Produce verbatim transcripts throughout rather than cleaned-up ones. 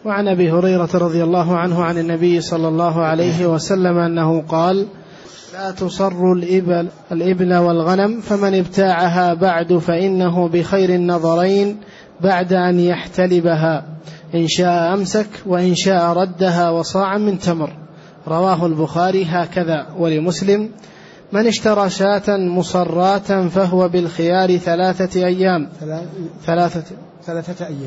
وعن أبي هريرة رضي الله عنه عن النبي صلى الله عليه وسلم أنه قال: لا تصر الإبل, الإبل والغنم، فمن ابتاعها بعد فإنه بخير النظرين بعد أن يحتلبها، إن شاء أمسك وإن شاء ردها وصاعا من تمر. رواه البخاري هكذا. ولمسلم: من اشترى شاة مصراة فهو بالخيار ثلاثة أيام ثلاثة, ثلاثة أيام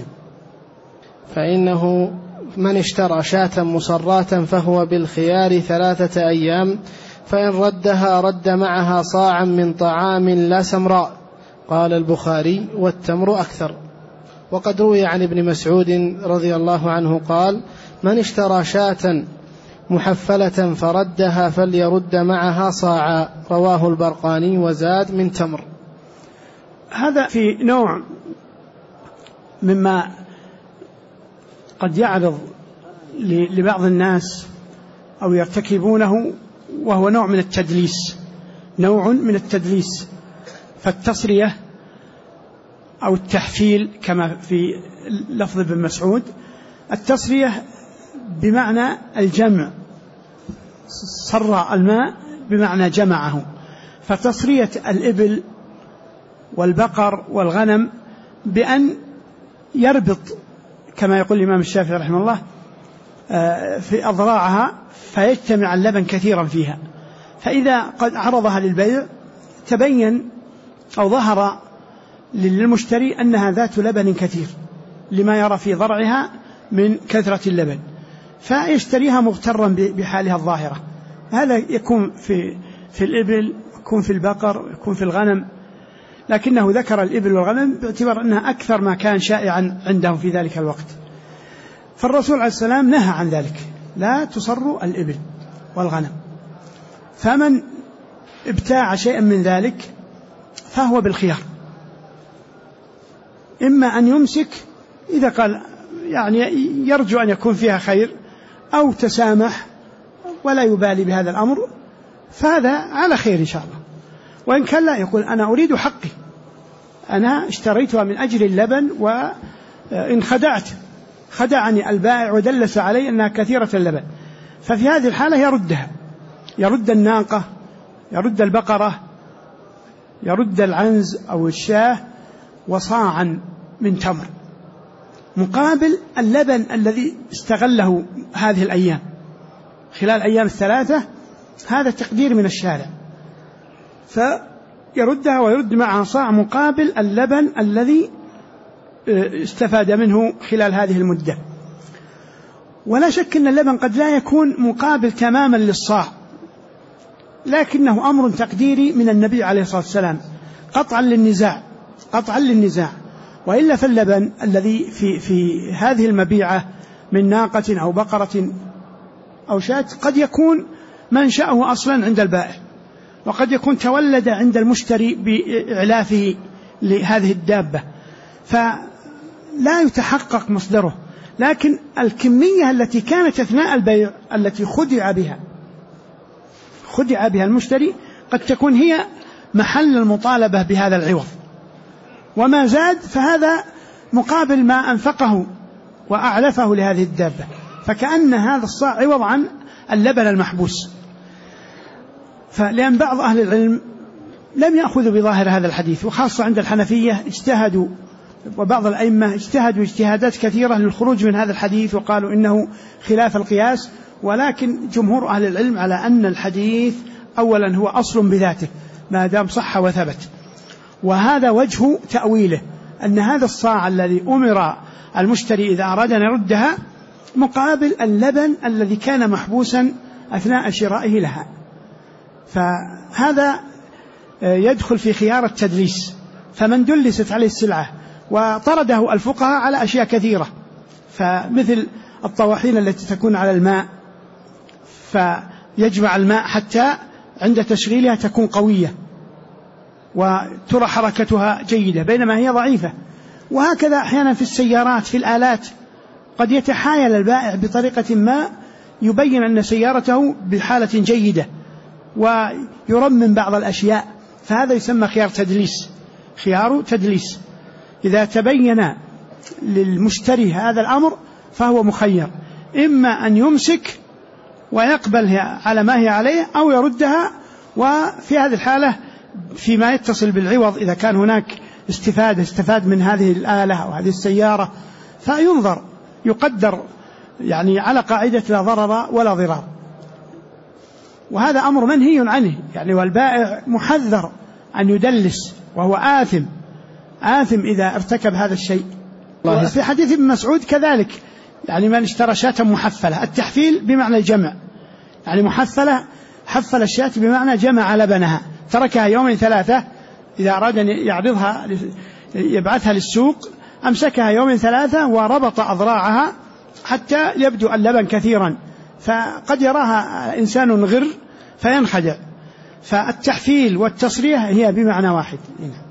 فإنه من اشترى شاة مصراة فهو بالخيار ثلاثة أيام، فإن ردها رد معها صاعا من طعام لا سمراء. قال البخاري: والتمر أكثر. وقد روي عن ابن مسعود رضي الله عنه قال: من اشترى شاة محفلة فردها فليرد معها صاعا. رواه البرقاني وزاد من تمر. هذا في نوع مما قد يعرض لبعض الناس أو يرتكبونه، وهو نوع من التدليس نوع من التدليس فالتصرية أو التحفيل كما في لفظ ابن مسعود. التصرية بمعنى الجمع، صر الماء بمعنى جمعه. فتصرية الإبل والبقر والغنم بأن يربط كما يقول الإمام الشافعي رحمه الله في أضراعها فيجتمع اللبن كثيرا فيها، فإذا قد عرضها للبيع تبين أو ظهر للمشتري أنها ذات لبن كثير لما يرى في ضرعها من كثرة اللبن، فيشتريها مغترا بحالها الظاهرة. هذا يكون في في الإبل، يكون في البقر، يكون في الغنم، لكنه ذكر الإبل والغنم باعتبار أنها أكثر ما كان شائعا عندهم في ذلك الوقت. فالرسول عليه السلام نهى عن ذلك: لا تصر الإبل والغنم. فمن ابتاع شيئا من ذلك فهو بالخيار، إما أن يمسك إذا قال يعني يرجو أن يكون فيها خير، أو تسامح ولا يبالي بهذا الأمر، فهذا على خير إن شاء الله. وإن كان لا، يقول: أنا أريد حقي، أنا اشتريتها من أجل اللبن، وإن خدعت خدعني البائع ودلس علي أنها كثيرة اللبن، ففي هذه الحالة يردها، يرد الناقة، يرد البقرة، يرد العنز أو الشاه وصاعا من تمر مقابل اللبن الذي استغله هذه الأيام خلال أيام الثلاثة. هذا تقدير من الشارع، فيردها ويرد معها صاع مقابل اللبن الذي استفاد منه خلال هذه المدة. ولا شك أن اللبن قد لا يكون مقابل تماما للصاع، لكنه أمر تقديري من النبي عليه الصلاة والسلام قطعا للنزاع قطعا للنزاع وإلا فاللبن الذي في, في هذه المبيعة من ناقة أو بقرة أو شاة قد يكون منشأه أصلا عند البائع، وقد يكون تولد عند المشتري بإعلافه لهذه الدابة، فلا يتحقق مصدره. لكن الكمية التي كانت أثناء البيع التي خدع بها خدع بها المشتري قد تكون هي محل المطالبة بهذا العوض، وما زاد فهذا مقابل ما أنفقه وأعلفه لهذه الدابة، فكأن هذا الصاع عوض عن اللبن المحبوس. فلأن بعض أهل العلم لم يأخذوا بظاهر هذا الحديث، وخاصة عند الحنفية اجتهدوا، وبعض الأئمة اجتهدوا اجتهادات كثيرة للخروج من هذا الحديث وقالوا إنه خلاف القياس. ولكن جمهور أهل العلم على أن الحديث أولا هو أصل بذاته ما دام صح وثبت، وهذا وجه تأويله، أن هذا الصاع الذي أمر المشتري إذا أراد أن يردها مقابل اللبن الذي كان محبوسا أثناء شرائه لها. فهذا يدخل في خيار التدليس، فمن دلست عليه السلعة وطرده الفقهاء على أشياء كثيرة، فمثل الطواحين التي تكون على الماء فيجمع الماء حتى عند تشغيلها تكون قوية وترى حركتها جيدة بينما هي ضعيفة. وهكذا أحيانا في السيارات في الآلات قد يتحايل البائع بطريقة ما يبين أن سيارته بحالة جيدة ويرمم بعض الأشياء، فهذا يسمى خيار تدليس خيار تدليس إذا تبين للمشتري هذا الأمر فهو مخير، إما أن يمسك ويقبل على ما هي عليه أو يردها. وفي هذه الحالة فيما يتصل بالعوض إذا كان هناك استفادة استفاد من هذه الآلة أو هذه السيارة فينظر يقدر يعني على قاعدة لا ضرر ولا ضرار، وهذا أمر منهي عنه يعني. والبائع محذر أن يدلس وهو آثم آثم إذا ارتكب هذا الشيء. في حديث ابن مسعود كذلك يعني من اشترى شاة محفلة، التحفيل بمعنى الجمع يعني محفلة، حفل الشاة بمعنى جمع لبنها، تركها يومين ثلاثة، إذا أراد أن يعرضها يبعثها للسوق أمسكها يومين ثلاثة وربط أضراعها حتى يبدو اللبن كثيرا، فقد يراها إنسان غر فينخدع. فالتحفيل والتصريح هي بمعنى واحد.